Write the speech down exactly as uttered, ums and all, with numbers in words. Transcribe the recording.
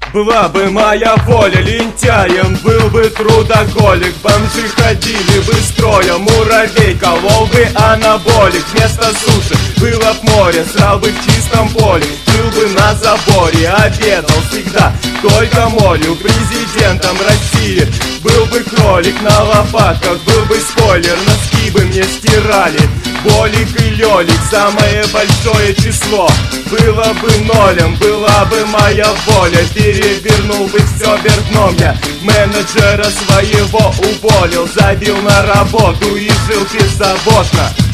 Была бы моя воля, лентяем был бы трудоголик. Бомжи ходили бы строем, муравей колол бы анаболик. Вместо суши было б море, срал бы в чистом поле. Жил бы на заборе, обедал всегда только молью. Президентом России был бы кролик на лопатках. Был бы спойлер, носки бы мне стирали. Болик и лёлик, самое большое число было бы нолем. Была бы моя воля, перевернул бы все вверх дном. Я менеджера своего уволил, забил на работу и жил беззаботно.